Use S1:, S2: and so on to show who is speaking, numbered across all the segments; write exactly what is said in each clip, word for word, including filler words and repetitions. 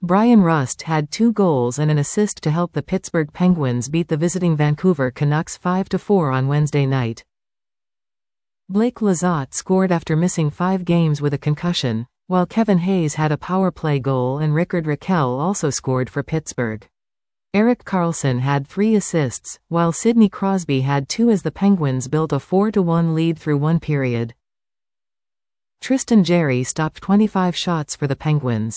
S1: Brian Rust had two goals and an assist to help the Pittsburgh Penguins beat the visiting Vancouver Canucks five to four on Wednesday night. Blake Lizotte scored after missing five games with a concussion, while Kevin Hayes had a power play goal and Rickard Rakell also scored for Pittsburgh. Erik Karlsson had three assists, while Sidney Crosby had two as the Penguins built a four to one lead through one period. Tristan Jarry stopped twenty-five shots for the Penguins.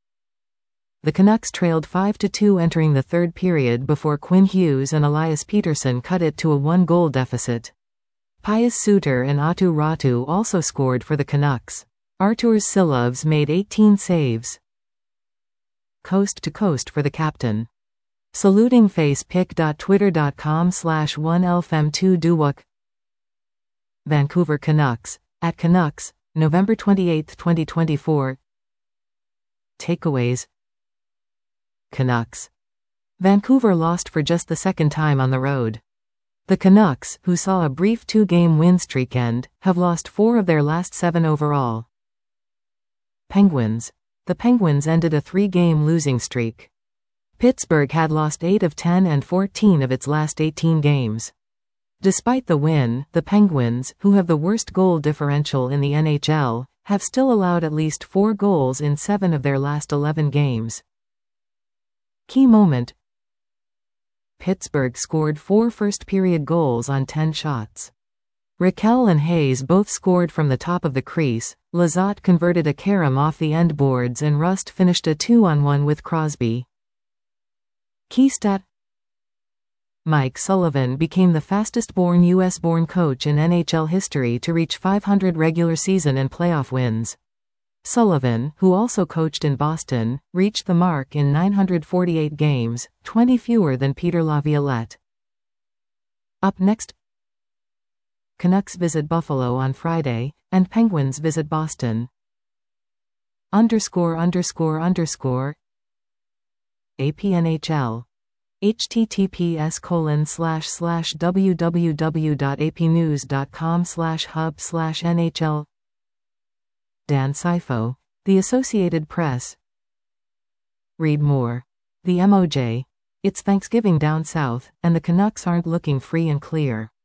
S1: The Canucks trailed five to two entering the third period before Quinn Hughes and Elias Pettersson cut it to a one-goal deficit. Pius Suter and Aatu Räty also scored for the Canucks. Arturs Silovs made eighteen saves. Coast to coast for the captain. Saluting facepic.twitter.com slash 1lfm2 duwak. Vancouver Canucks, at Canucks, November twenty-eighth, twenty twenty-four. Takeaways. Canucks. Vancouver lost for just the second time on the road. The Canucks, who saw a brief two-game win streak end, have lost four of their last seven overall. Penguins. The Penguins ended a three-game losing streak. Pittsburgh had lost eight of ten and fourteen of its last eighteen games. Despite the win, the Penguins, who have the worst goal differential in the N H L, have still allowed at least four goals in seven of their last eleven games. Key moment. Pittsburgh scored four first-period goals on ten shots. Rakell and Hayes both scored from the top of the crease, Lizotte converted a carom off the end boards and Rust finished a two-on-one with Crosby. Key stat. Mike Sullivan became the fastest-born U S-born coach in N H L history to reach five hundred regular season and playoff wins. Sullivan, who also coached in Boston, reached the mark in nine hundred forty-eight games, twenty fewer than Peter Laviolette. Up next, Canucks visit Buffalo on Friday, and Penguins visit Boston. Underscore underscore underscore A P N H L. https colon slash slash www.apnews.com slash hub slash NHL. Dan Sifo, The Associated Press. Read more. The M O J. It's Thanksgiving down south, and the Canucks aren't looking free and clear.